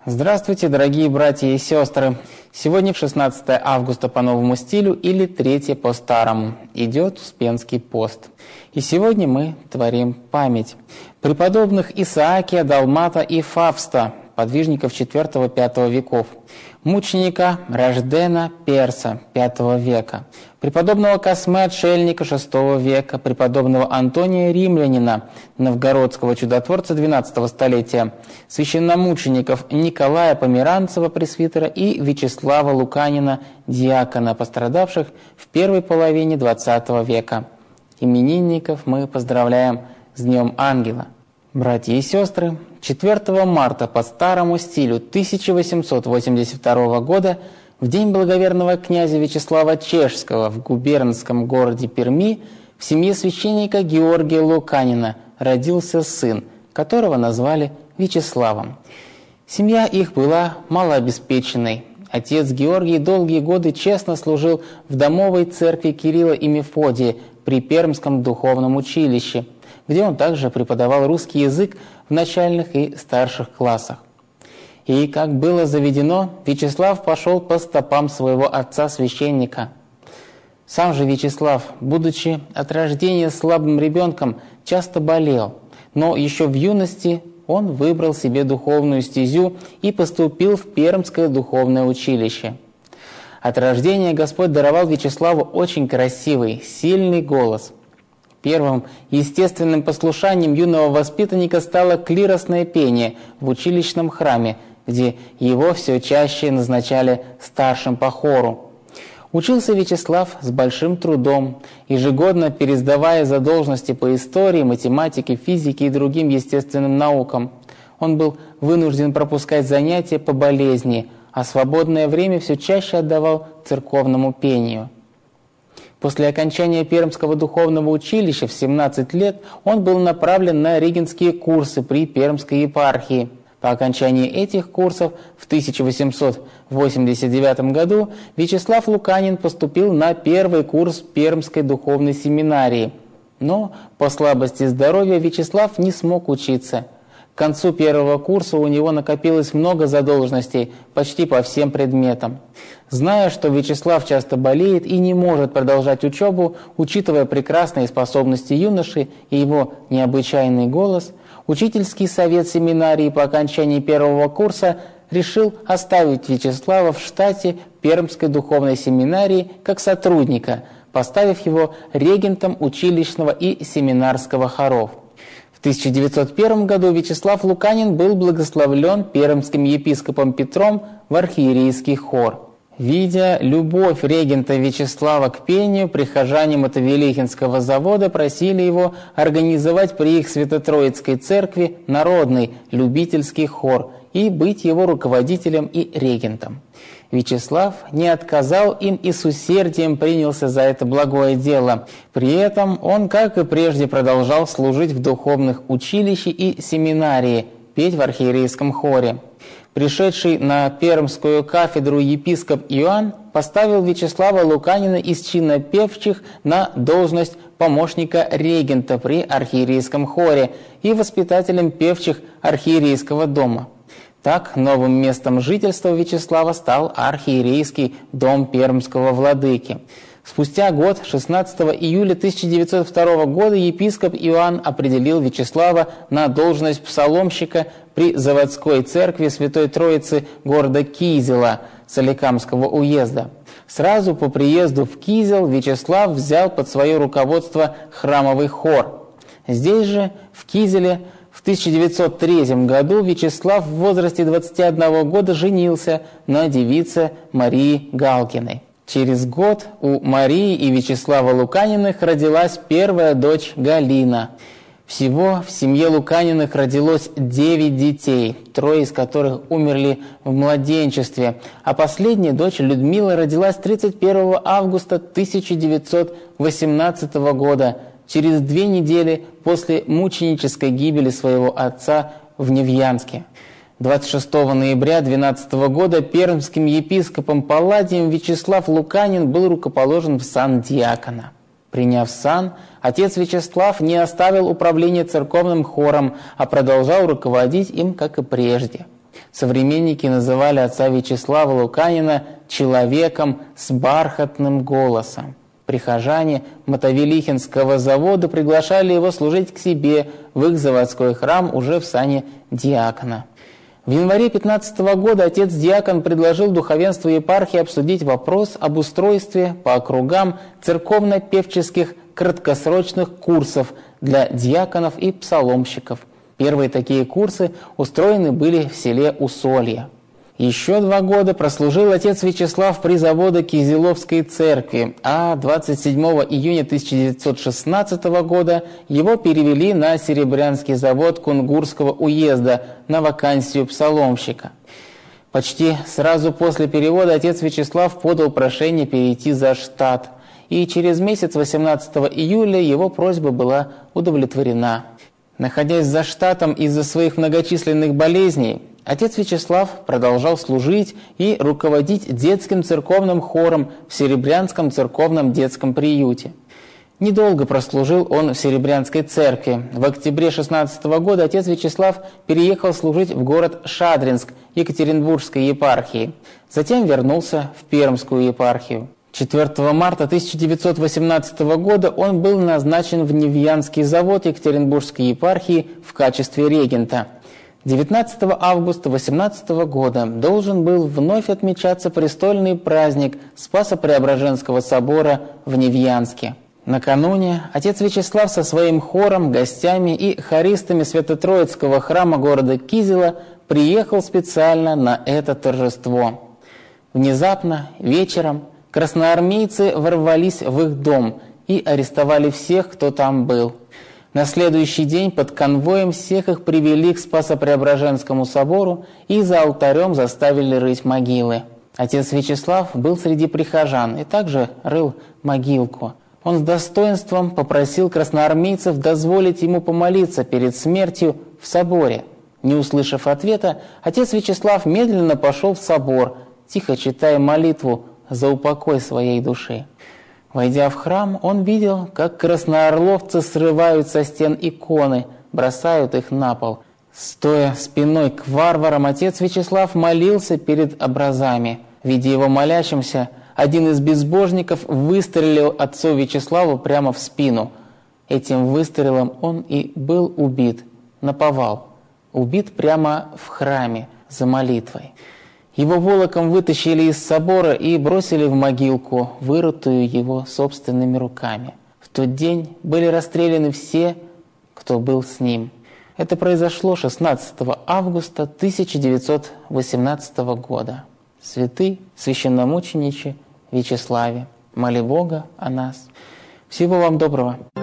Здравствуйте, дорогие братья и сестры! Сегодня 16 августа по новому стилю или 3 по старому. Идет Успенский пост. И сегодня мы творим память преподобных Исаакия, Далмата и Фавста, подвижников IV-V веков, мученика Рождена Перса V века, преподобного Косме Отшельника VI века, преподобного Антония Римлянина, новгородского чудотворца XII столетия, священномучеников Николая Померанцева, пресвитера, и Вячеслава Луканина, диакона, пострадавших в первой половине XX века. Именинников мы поздравляем с Днем Ангела. Братья и сестры, 4 марта по старому стилю 1882 года, в день благоверного князя Вячеслава Чешского в губернском городе Перми, в семье священника Георгия Луканина родился сын, которого назвали Вячеславом. Семья их была малообеспеченной. Отец Георгий долгие годы честно служил в домовой церкви Кирилла и Мефодия при Пермском духовном училище, где он также преподавал русский язык в начальных и старших классах. И, как было заведено, Вячеслав пошел по стопам своего отца-священника. Сам же Вячеслав, будучи от рождения слабым ребенком, часто болел, но еще в юности он выбрал себе духовную стезю и поступил в Пермское духовное училище. От рождения Господь даровал Вячеславу очень красивый, сильный голос. Первым естественным послушанием юного воспитанника стало клиросное пение в училищном храме, где его все чаще назначали старшим по хору. Учился Вячеслав с большим трудом, ежегодно пересдавая задолженности по истории, математике, физике и другим естественным наукам. Он был вынужден пропускать занятия по болезни, а свободное время все чаще отдавал церковному пению. После окончания Пермского духовного училища в 17 лет он был направлен на регентские курсы при Пермской епархии. По окончании этих курсов в 1889 году Вячеслав Луканин поступил на первый курс Пермской духовной семинарии. Но по слабости здоровья Вячеслав не смог учиться. К концу первого курса у него накопилось много задолженностей почти по всем предметам. Зная, что Вячеслав часто болеет и не может продолжать учебу, учитывая прекрасные способности юноши и его необычайный голос, учительский совет семинарии по окончании первого курса решил оставить Вячеслава в штате Пермской духовной семинарии как сотрудника, поставив его регентом училищного и семинарского хоров. В 1901 году Вячеслав Луканин был благословлен пермским епископом Петром в архиерейский хор. Видя любовь регента Вячеслава к пению, прихожане Мотовилихинского завода просили его организовать при их Свято-Троицкой церкви народный любительский хор и быть его руководителем и регентом. Вячеслав не отказал им и с усердием принялся за это благое дело. При этом он, как и прежде, продолжал служить в духовных училищах и семинарии, петь в архиерейском хоре. Пришедший на пермскую кафедру епископ Иоанн поставил Вячеслава Луканина из чина певчих на должность помощника регента при архиерейском хоре и воспитателем певчих архиерейского дома. Так, новым местом жительства Вячеслава стал архиерейский дом пермского владыки. Спустя год, 16 июля 1902 года, епископ Иоанн определил Вячеслава на должность псаломщика при заводской церкви Святой Троицы города Кизела Соликамского уезда. Сразу по приезду в Кизел Вячеслав взял под свое руководство храмовый хор. Здесь же, в Кизеле, в 1903 году Вячеслав в возрасте 21 года женился на девице Марии Галкиной. Через год у Марии и Вячеслава Луканиных родилась первая дочь Галина. Всего в семье Луканиных родилось 9 детей, 3 из которых умерли в младенчестве, а последняя дочь Людмила родилась 31 августа 1918 года, через 2 недели после мученической гибели своего отца в Невьянске. 26 ноября 12 года пермским епископом Палладием Вячеслав Луканин был рукоположен в сан диакона. Приняв сан, отец Вячеслав не оставил управление церковным хором, а продолжал руководить им, как и прежде. Современники называли отца Вячеслава Луканина человеком с бархатным голосом. Прихожане Мотовилихинского завода приглашали его служить к себе в их заводской храм уже в сане диакона. В январе 15 года отец-диакон предложил духовенству епархии обсудить вопрос об устройстве по округам церковно-певческих краткосрочных курсов для диаконов и псаломщиков. Первые такие курсы устроены были в селе Усолье. Еще 2 года прослужил отец Вячеслав при заводе Кизиловской церкви, а 27 июня 1916 года его перевели на Серебрянский завод Кунгурского уезда на вакансию псаломщика. Почти сразу после перевода отец Вячеслав подал прошение перейти за штат, и через месяц, 18 июля, его просьба была удовлетворена. Находясь за штатом из-за своих многочисленных болезней, отец Вячеслав продолжал служить и руководить детским церковным хором в Серебрянском церковном детском приюте. Недолго прослужил он в Серебрянской церкви. В октябре 16 года отец Вячеслав переехал служить в город Шадринск Екатеринбургской епархии. Затем вернулся в Пермскую епархию. 4 марта 1918 года он был назначен в Невьянский завод Екатеринбургской епархии в качестве регента. 19 августа 18 года должен был вновь отмечаться престольный праздник Спасо-Преображенского собора в Невьянске. Накануне отец Вячеслав со своим хором, гостями и хористами Свято-Троицкого храма города Кизела приехал специально на это торжество. Внезапно, вечером, красноармейцы ворвались в их дом и арестовали всех, кто там был. На следующий день под конвоем всех их привели к Спасо-Преображенскому собору и за алтарем заставили рыть могилы. Отец Вячеслав был среди прихожан и также рыл могилку. Он с достоинством попросил красноармейцев дозволить ему помолиться перед смертью в соборе. Не услышав ответа, отец Вячеслав медленно пошел в собор, тихо читая молитву за упокой своей души. Войдя в храм, он видел, как красноорловцы срывают со стен иконы, бросают их на пол. Стоя спиной к варварам, отец Вячеслав молился перед образами. Видя его молящимся, один из безбожников выстрелил отцу Вячеславу прямо в спину. Этим выстрелом он и был убит наповал. Убит прямо в храме за молитвой. Его волоком вытащили из собора и бросили в могилку, вырытую его собственными руками. В тот день были расстреляны все, кто был с ним. Это произошло 16 августа 1918 года. Святый священномучениче Вячеславе, моли Бога о нас. Всего вам доброго.